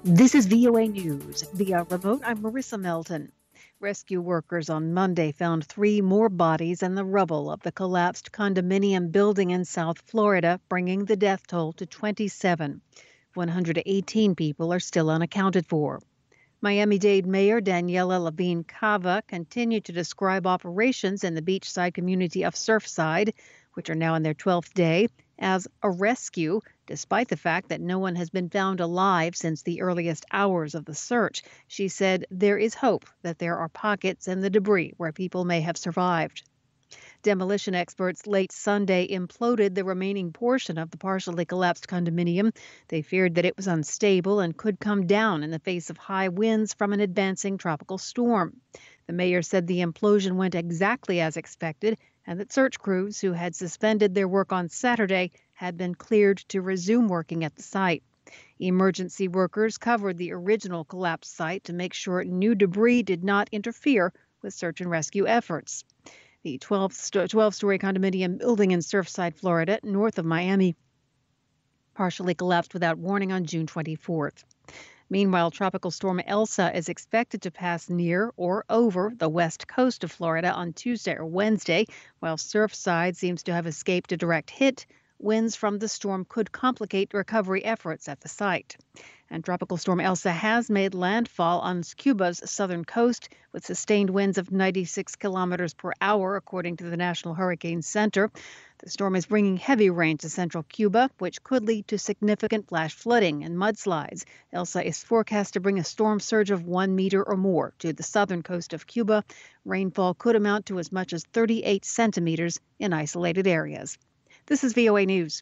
This is VOA News. Via remote, I'm Marissa Melton. Rescue workers on Monday found 3 more bodies in the rubble of the collapsed condominium building in South Florida, bringing the death toll to 27. 118 people are still unaccounted for. Miami-Dade Mayor Daniela Levine Cava continued to describe operations in the beachside community of Surfside, which are now in their 12th day, as a rescue, despite the fact that no one has been found alive since the earliest hours of the search. She said there is hope that there are pockets in the debris where people may have survived. Demolition experts late Sunday imploded the remaining portion of the partially collapsed condominium. They feared that it was unstable and could come down in the face of high winds from an advancing tropical storm. The mayor said the implosion went exactly as expected and that search crews who had suspended their work on Saturday had been cleared to resume working at the site. Emergency workers covered the original collapsed site to make sure new debris did not interfere with search and rescue efforts. The 12-story condominium building in Surfside, Florida, north of Miami, partially collapsed without warning on June 24th. Meanwhile, Tropical Storm Elsa is expected to pass near or over the west coast of Florida on Tuesday or Wednesday. While Surfside seems to have escaped a direct hit, winds from the storm could complicate recovery efforts at the site. And Tropical Storm Elsa has made landfall on Cuba's southern coast with sustained winds of 96 kilometers per hour, according to the National Hurricane Center. The storm is bringing heavy rain to central Cuba, which could lead to significant flash flooding and mudslides. Elsa is forecast to bring a storm surge of 1 meter or more to the southern coast of Cuba. Rainfall could amount to as much as 38 centimeters in isolated areas. This is VOA News.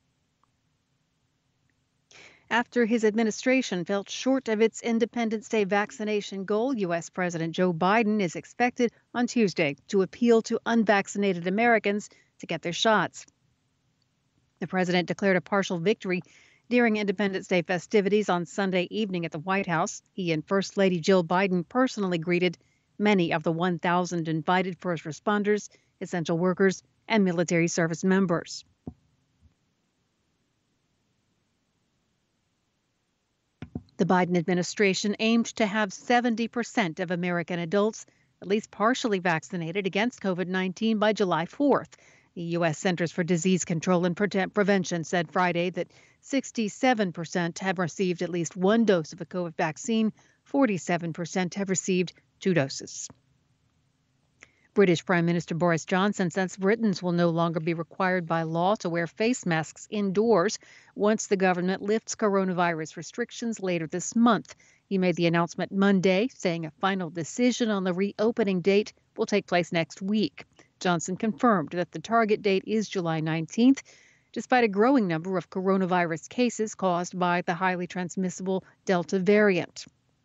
After his administration fell short of its Independence Day vaccination goal, U.S. President Joe Biden is expected on Tuesday to appeal to unvaccinated Americans to get their shots. The president declared a partial victory during Independence Day festivities on Sunday evening at the White House. He and First Lady Jill Biden personally greeted many of the 1,000 invited first responders, essential workers, and military service members. The Biden administration aimed to have 70% of American adults at least partially vaccinated against COVID-19 by July 4th. The U.S. Centers for Disease Control and Prevention said Friday that 67% have received at least 1 dose of a COVID vaccine, 47% have received 2 doses. British Prime Minister Boris Johnson says Britons will no longer be required by law to wear face masks indoors once the government lifts coronavirus restrictions later this month. He made the announcement Monday, saying a final decision on the reopening date will take place next week. Johnson confirmed that the target date is July 19th, despite a growing number of coronavirus cases caused by the highly transmissible Delta variant.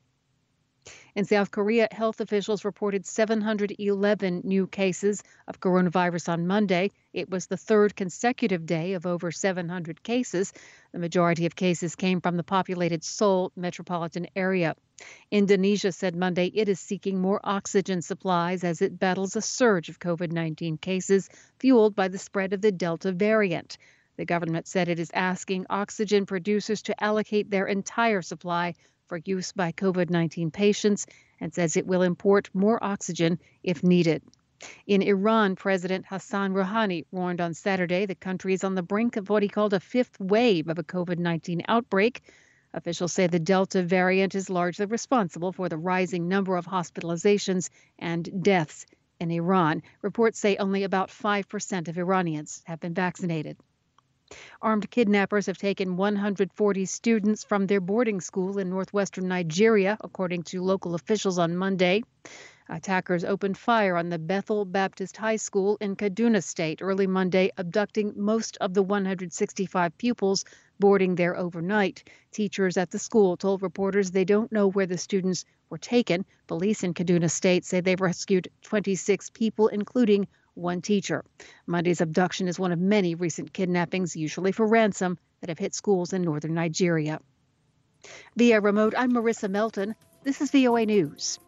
In South Korea, health officials reported 711 new cases of coronavirus on Monday. It was the 3rd consecutive day of over 700 cases. The majority of cases came from the populated Seoul metropolitan area. Indonesia said Monday it is seeking more oxygen supplies as it battles a surge of COVID-19 cases fueled by the spread of the Delta variant. The government said it is asking oxygen producers to allocate their entire supply for use by COVID-19 patients and says it will import more oxygen if needed. In Iran, President Hassan Rouhani warned on Saturday the country is on the brink of what he called a 5th wave of a COVID-19 outbreak. Officials say the Delta variant is largely responsible for the rising number of hospitalizations and deaths in Iran. Reports say only about 5% of Iranians have been vaccinated. Armed kidnappers have taken 140 students from their boarding school in northwestern Nigeria, according to local officials on Monday. Attackers opened fire on the Bethel Baptist High School in Kaduna State early Monday, abducting most of the 165 pupils boarding there overnight. Teachers at the school told reporters they don't know where the students were taken. Police in Kaduna State say they've rescued 26 people, including 1 teacher. Monday's abduction is one of many recent kidnappings, usually for ransom, that have hit schools in northern Nigeria. Via remote, I'm Marissa Melton. This is VOA News.